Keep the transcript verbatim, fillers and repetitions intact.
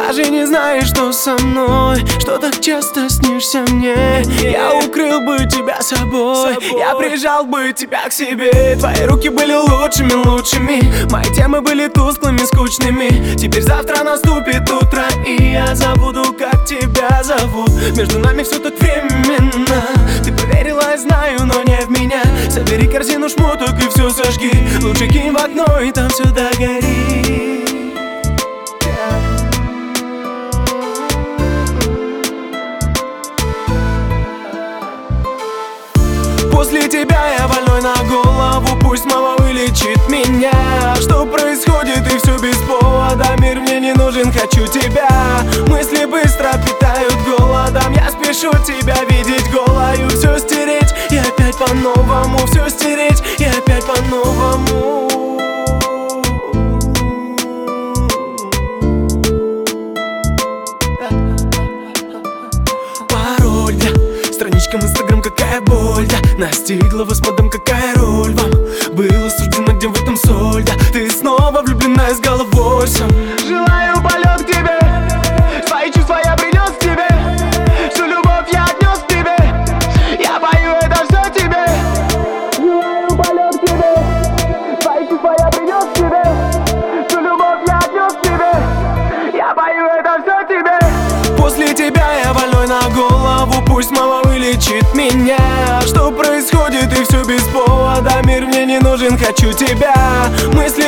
даже не знаешь, что со мной, что так часто снишься мне. Я укрыл бы тебя собой, я прижал бы тебя к себе. Твои руки были лучшими, лучшими, мои темы были тусклыми, скучными. Теперь завтра наступит утро, и я забуду, как тебя зовут. Между нами все так временно. Ты поверила, я знаю, но не в меня. Собери корзину шмоток и все сожги. Лучше кинь в окно, и там все догорит. После тебя я больной на голову, пусть мама вылечит меня. Что происходит и все без повода, мир мне не нужен, хочу тебя. Мысли быстро питают голодом, я спешу тебя видеть голою. Все стереть и опять по-новому, все стереть и опять по-новому. Пароль, да, страничкам Инстаграм, какая боль, да. Настигла вас, мадам, какая роль вам было суждено, где в этом соль, да. Ты снова влюблена с головой сам. Желаю полет к тебе, свои чувства я принес к тебе, всю любовь я отнес к тебе, я пою это все тебе. Желаю полет к тебе, свои чувства я принес к тебе, всю любовь я отнес к тебе, я пою это все тебе. После тебя я больной на голову, пусть мама вылечит меня. Что происходит и все без повода, мир мне не нужен, хочу тебя. Мысли